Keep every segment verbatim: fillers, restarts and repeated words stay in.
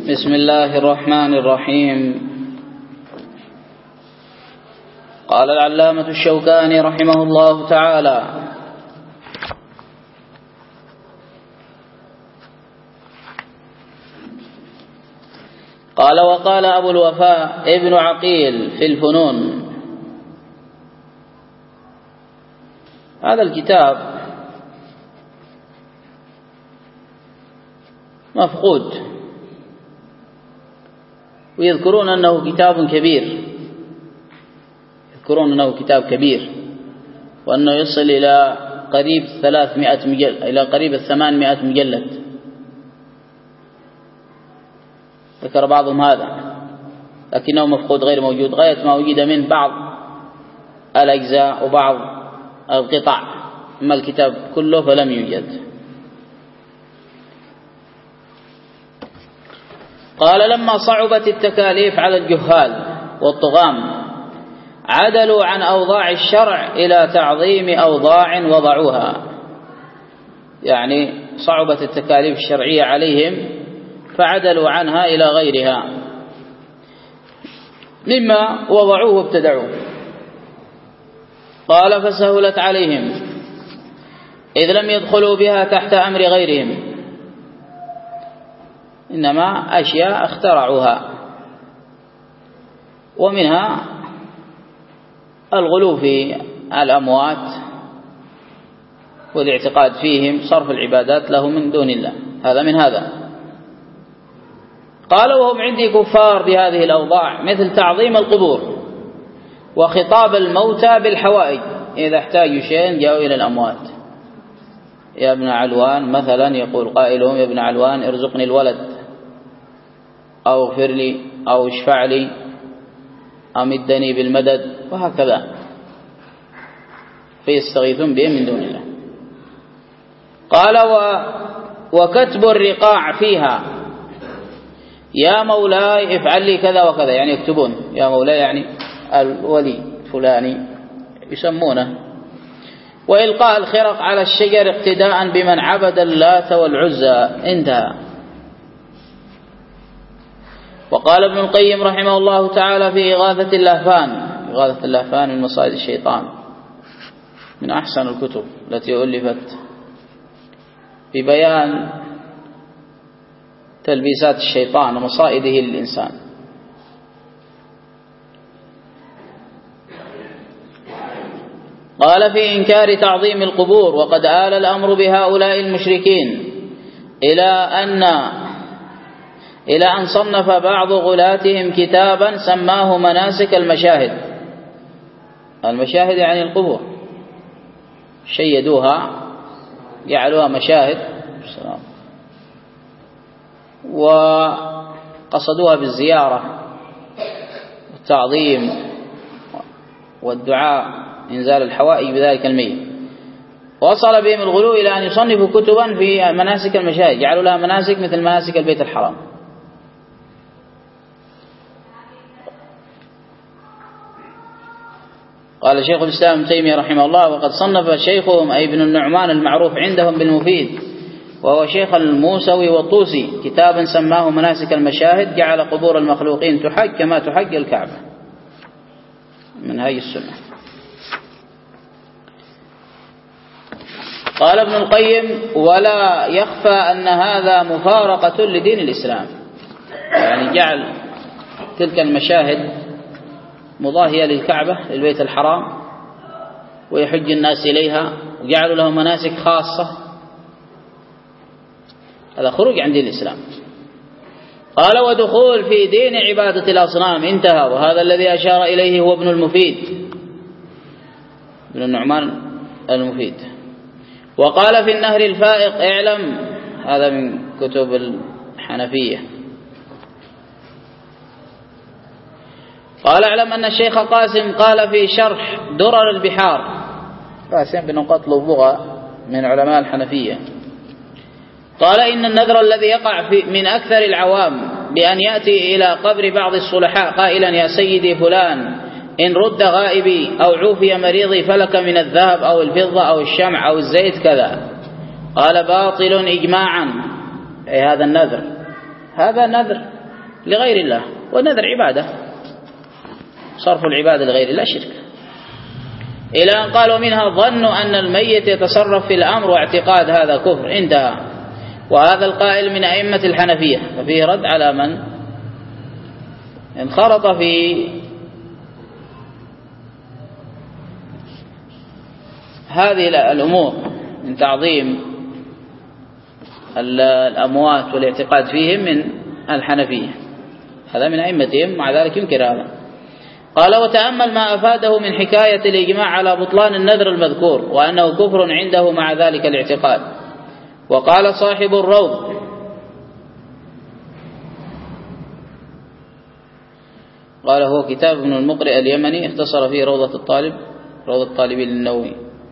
بسم الله الرحمن الرحيم. قال العلامة الشوكاني رحمه الله تعالى: قال وقال أبو الوفاء ابن عقيل في الفنون. هذا الكتاب مفقود، ويذكرون أنه كتاب كبير، يذكرون أنه كتاب كبير وأنه يصل إلى قريب ثلاثمائة مجلد، إلى قريب الثمانمائة مجلد. ذكر بعضهم هذا، لكنه مفقود غير موجود، غاية ما وجد منه بعض الأجزاء وبعض القطع، أما الكتاب كله فلم يوجد. قال: لما صعبت التكاليف على الجهال والطغام عدلوا عن أوضاع الشرع إلى تعظيم أوضاع وضعوها، يعني صعبت التكاليف الشرعية عليهم فعدلوا عنها إلى غيرها مما وضعوه وابتدعوه. قال: فسهلت عليهم إذ لم يدخلوا بها تحت أمر غيرهم، إنما أشياء اخترعوها، ومنها الغلو في الأموات والاعتقاد فيهم، صرف العبادات له من دون الله، هذا من هذا. قال: وهم عندي كفار بهذه الأوضاع، مثل تعظيم القبور وخطاب الموتى بالحوائج، إذا احتاجوا شيء جاءوا إلى الأموات. يا ابن علوان مثلا، يقول قائلهم: يا ابن علوان ارزقني الولد، أو اغفر لي، أو اشفع لي، أمدني بالمدد، وهكذا، فيستغيثون بهم من دون الله. قال: و وكتب الرقاع فيها، يا مولاي افعل لي كذا وكذا، يعني يكتبون يا مولاي، يعني الولي فلاني يسمونه. وإلقاء الخرق على الشجر اقتداء بمن عبد اللات والعزى، انتهى. وقال ابن القيم رحمه الله تعالى في إغاثة اللهفان، إغاثة اللهفان من مصائد الشيطان، من أحسن الكتب التي ألفت في بيان تلبيسات الشيطان ومصائده للإنسان. قال: في إنكار تعظيم القبور، وقد آل الأمر بهؤلاء المشركين إلى أن إلى أن صنف بعض غلاتهم كتابا سماه مناسك المشاهد. المشاهد يعني القبور، شيدوها جعلوها مشاهد وقصدوها بالزيارة والتعظيم والدعاء، إنزال الحوائج بذلك الميت. وصل بهم الغلو إلى أن يصنفوا كتبا في مناسك المشاهد، جعلوا لها مناسك مثل مناسك البيت الحرام. قال شيخ الإسلام ابن تيمية رحمه الله: وقد صنف شيخهم أي ابن النعمان المعروف عندهم بالمفيد، وهو شيخ الموسوي والطوسي، كتابا سماه مناسك المشاهد، جعل قبور المخلوقين تحج كما تحج الكعبة، من هاي السنة. قال ابن القيم: ولا يخفى أن هذا مفارقة لدين الإسلام، يعني جعل تلك المشاهد مضاهية للكعبة للبيت الحرام ويحج الناس إليها، وجعلوا له مناسك خاصة، هذا خروج عن دين الإسلام. قال: ودخول في دين عبادة الأصنام، انتهى. وهذا الذي أشار إليه هو ابن المفيد، ابن النعمان المفيد. وقال في النهر الفائق: اعلم، هذا من كتب الحنفية، قال: اعلم أن الشيخ قاسم قال في شرح درر البحار، قاسم بن قطلبغة من علماء الحنفية، قال: إن النذر الذي يقع في من أكثر العوام بأن يأتي إلى قبر بعض الصلحاء قائلا: يا سيدي فلان، إن رد غائبي أو عوفي مريضي فلك من الذهب أو الفضة أو الشمع أو الزيت كذا، قال: باطل إجماعا، أي هذا النذر، هذا نذر لغير الله، والنذر عبادة، صرف العبادة لغير الله شرك. إلى أن قالوا منها ظنوا أن الميت يتصرف في الأمر واعتقاد هذا كفر، انتهى. وهذا القائل من أئمة الحنفية، ففيه رد على من انخرط في هذه الأمور من تعظيم الأموات والاعتقاد فيهم من الحنفية، هذا من أئمتهم، مع ذلك ينكر هذا. قال وتأمل ما أفاده من حكاية الإجماع على بطلان النذر المذكور وأنه كفر عنده مع ذلك الاعتقاد. وقال صاحب الروض قال هو كتاب ابن المقرئ اليمني اختصر فيه روضة الطالب روضة الطالبين للنووي: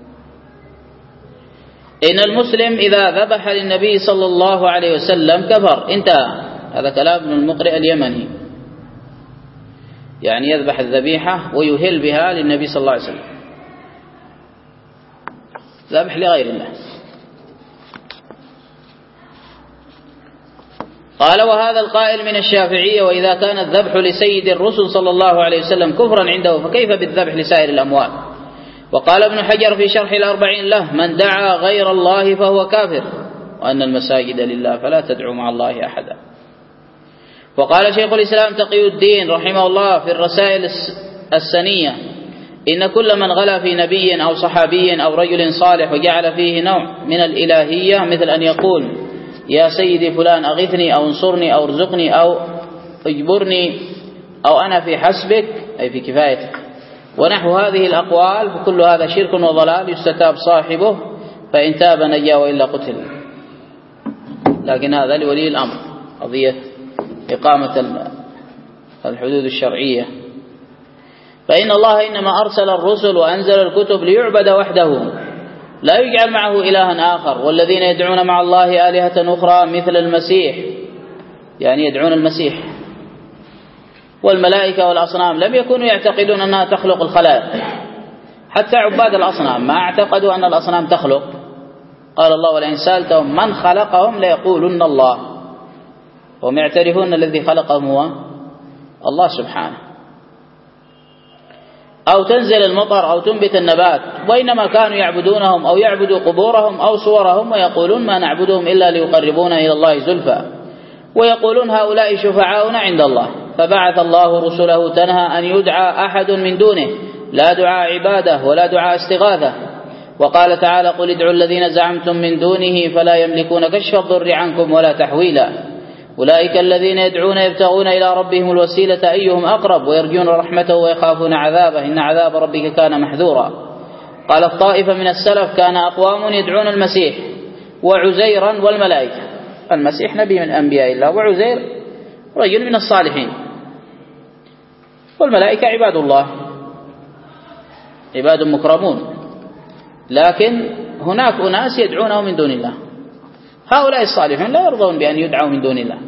إن المسلم إذا ذبح للنبي صلى الله عليه وسلم كفر، انتهى. هذا كلام ابن المقرئ اليمني، يعني يذبح الذبيحة ويهل بها للنبي صلى الله عليه وسلم، ذبح لغير الله. قال وهذا القائل من الشافعية: وإذا كان الذبح لسيد الرسل صلى الله عليه وسلم كفرا عنده فكيف بالذبح لسائر الأموات؟ وقال ابن حجر في شرح الأربعين له: من دعا غير الله فهو كافر، وأن المساجد لله فلا تدعوا مع الله أحدا. وقال شيخ الإسلام تقي الدين رحمه الله في الرسائل السنية: إن كل من غلا في نبي أو صحابي أو رجل صالح وجعل فيه نوع من الإلهية، مثل أن يقول يا سيدي فلان أغثني أو انصرني أو ارزقني أو اجبرني أو أنا في حسبك أي في كفايتك، ونحو هذه الأقوال، فكل هذا شرك وضلال يستتاب صاحبه، فإن تاب نجا وإلا قتل. لكن هذا لولي الأمر، قضية إقامة الحدود الشرعية. فإن الله إنما أرسل الرسل وأنزل الكتب ليعبد وحده لا يجعل معه إلها آخر، والذين يدعون مع الله آلهة أخرى مثل المسيح، يعني يدعون المسيح والملائكة والأصنام، لم يكونوا يعتقدون أنها تخلق الخلائق. حتى عباد الأصنام ما اعتقدوا أن الأصنام تخلق. قال الله: ولئن سألتهم من خلقهم ليقولن الله، وهم يعترفون الذي خلقهم هو الله سبحانه. أو تنزل المطر أو تنبت النبات، وإنما كانوا يعبدونهم أو يعبدوا قبورهم أو صورهم، ويقولون ما نعبدهم إلا ليقربونا إلى الله زلفى، ويقولون هؤلاء شفعاؤنا عند الله. فبعث الله رسله تنهى أن يدعى أحد من دونه، لا دعاء عبادة ولا دعاء استغاثة. وقال تعالى: قل ادعوا الذين زعمتم من دونه فلا يملكون كشف الضر عنكم ولا تحويلا، أولئك الذين يدعون يبتغون إلى ربهم الوسيلة أيهم أقرب ويرجون رحمته ويخافون عذابه، إن عذاب ربك كان محذورا. قال الطائفة من السلف: كان أقوام يدعون المسيح وعزيرا والملائكة. المسيح نبي من أنبياء الله، وعزير رجل من الصالحين، والملائكة عباد الله، عباد مكرمون. لكن هناك أناس يدعونه من دون الله، هؤلاء الصالحون لا يرضون بأن يدعوا من دون الله.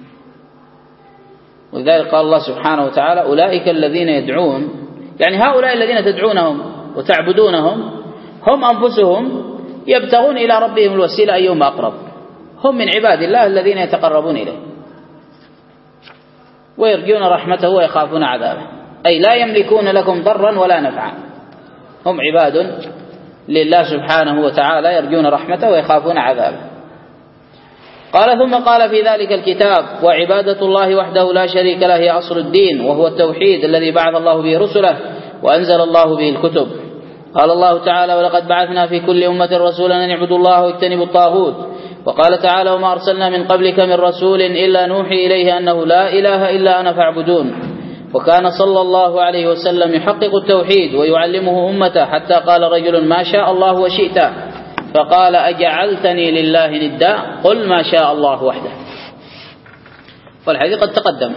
ولذلك قال الله سبحانه وتعالى: أولئك الذين يدعون، يعني هؤلاء الذين تدعونهم وتعبدونهم هم أنفسهم يبتغون إلى ربهم الوسيلة أيهم أقرب، هم من عباد الله الذين يتقربون إليه ويرجون رحمته ويخافون عذابه، أي لا يملكون لكم ضرا ولا نفعا، هم عباد لله سبحانه وتعالى يرجون رحمته ويخافون عذابه. قال: ثم قال في ذلك الكتاب: وعبادة الله وحده لا شريك له هي أصل الدين، وهو التوحيد الذي بعث الله به رسله وأنزل الله به الكتب. قال الله تعالى: ولقد بعثنا في كل أمة رسولا أن يعبدوا الله واجتنبوا الطاغوت. وقال تعالى: وما أرسلنا من قبلك من رسول إلا نوحي إليه أنه لا إله إلا أنا فاعبدون. وكان صلى الله عليه وسلم يحقق التوحيد ويعلمه أمته، حتى قال رجل: ما شاء الله وشئت، فقال: أجعلتني لله ندا؟ قل ما شاء الله وحده. والحديث قد تقدم.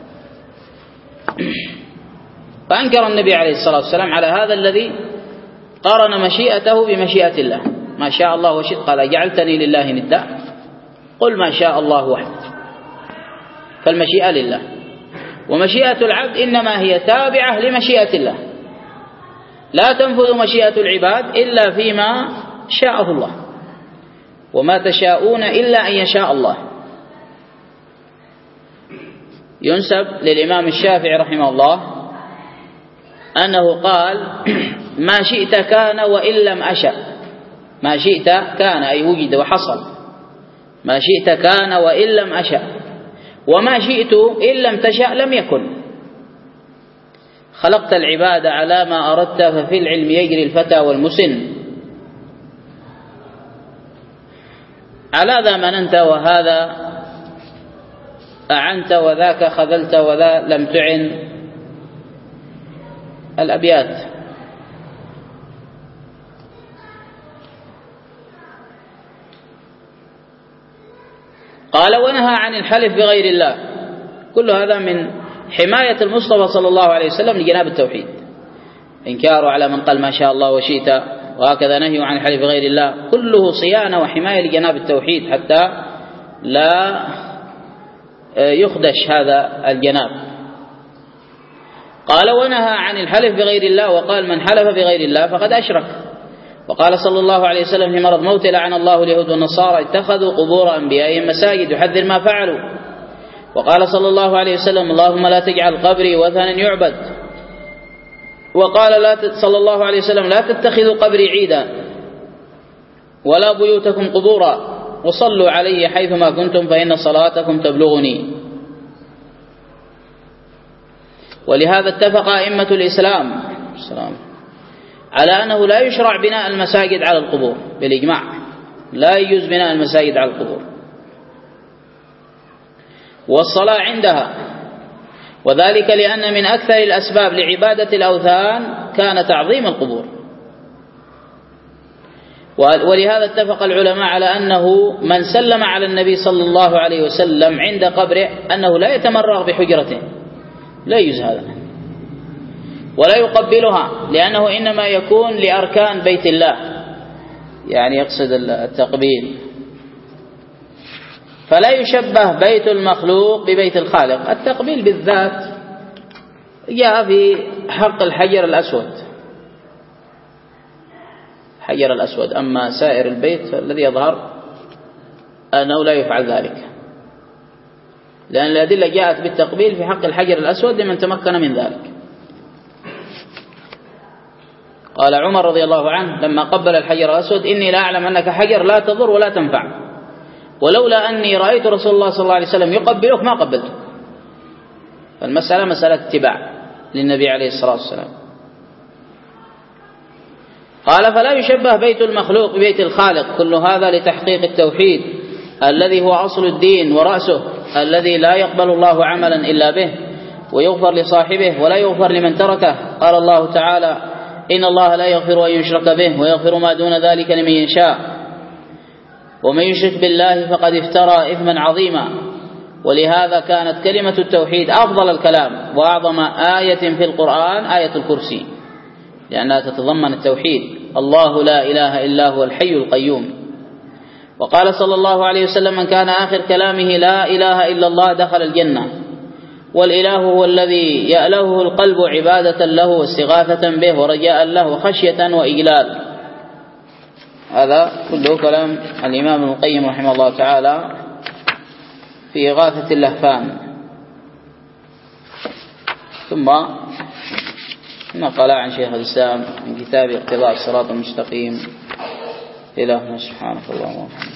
فأنكر النبي عليه الصلاة والسلام على هذا الذي قارن مشيئته بمشيئة الله، ما شاء الله وشئت، قال: أجعلتني لله ندا؟ قل ما شاء الله وحده. فالمشيئة لله، ومشيئة العبد إنما هي تابعة لمشيئة الله، لا تنفذ مشيئة العباد إلا فيما شاءه الله، وما تشاءون إلا أن يشاء الله. ينسب للإمام الشافعي رحمه الله أنه قال ما شئت كان وإن لم أشأ. ما شئت كان أي وجد وحصل، ما شئت كان وإن لم أشأ، وما شئت إن لم تشأ لم يكن. خلقت العباد على ما أردت، ففي العلم يجري الفتى والمسن. على ذا مننت وهذا أعنت، وذاك خذلت وذا لم تعن. الأبيات. قال ونهى عن الحلف بغير الله. كل هذا من حماية المصطفى صلى الله عليه وسلم لجناب التوحيد، إنكاره على من قال ما شاء الله وشئت، وهكذا نهي عن الحلف بغير الله، كله صيانة وحماية لجناب التوحيد حتى لا يخدش هذا الجناب. قال ونهى عن الحلف بغير الله، وقال من حلف بغير الله فقد أشرك. وقال صلى الله عليه وسلم في مرض موته لعن الله اليهود والنصارى اتخذوا قبور أنبيائهم مساجد يحذر ما فعلوا. وقال صلى الله عليه وسلم اللهم لا تجعل قبري وثنا يعبد. وقال لا صلى الله عليه وسلم لا تتخذوا قبري عيدا ولا بيوتكم قبورا وصلوا علي حيثما كنتم فإن صلاتكم تبلغني. ولهذا اتفق أئمة الإسلام على أنه لا يشرع بناء المساجد على القبور بالإجماع، لا يجوز بناء المساجد على القبور والصلاة عندها، وذلك لأن من أكثر الأسباب لعبادة الأوثان كان تعظيم القبور. ولهذا اتفق العلماء على أنه من سلم على النبي صلى الله عليه وسلم عند قبره أنه لا يتمرغ بحجرته، لا يجوز هذا، ولا يقبلها، لأنه إنما يكون لأركان بيت الله، يعني يقصد التقبيل. فلا يشبه بيت المخلوق ببيت الخالق. التقبيل بالذات جاء في حق الحجر الأسود، حجر الأسود، أما سائر البيت الذي يظهر أنه لا يفعل ذلك، لأن الأدلة جاءت بالتقبيل في حق الحجر الأسود لمن تمكن من ذلك. قال عمر رضي الله عنه لما قبل الحجر الأسود إني لا أعلم أنك حجر لا تضر ولا تنفع، ولولا أني رأيت رسول الله صلى الله عليه وسلم يقبلك ما قبلتك. فالمسألة مسألة اتباع للنبي عليه الصلاة والسلام. قال فلا يشبه بيت المخلوق ببيت الخالق. كل هذا لتحقيق التوحيد الذي هو أصل الدين ورأسه، الذي لا يقبل الله عملا إلا به، ويغفر لصاحبه ولا يغفر لمن تركه. قال الله تعالى إن الله لا يغفر أن يشرك به ويغفر ما دون ذلك لمن يشاء، ومن يشرك بالله فقد افترى إثما عظيما. ولهذا كانت كلمة التوحيد أفضل الكلام وأعظم آية في القرآن آية الكرسي، لأنها تتضمن التوحيد. الله لا إله إلا هو الحي القيوم. وقال صلى الله عليه وسلم من كان آخر كلامه لا إله إلا الله دخل الجنة. والإله هو الذي يألهه القلب عبادة له واستغاثة به ورجاء له وخشية وإجلال. هذا كله كلام الإمام ابن القيم رحمه الله تعالى في إغاثة اللهفان. ثم نقل عن شيخ الإسلام من كتاب اقتضاء الصراط المستقيم. إلهنا سبحانك اللهم وبحمدك.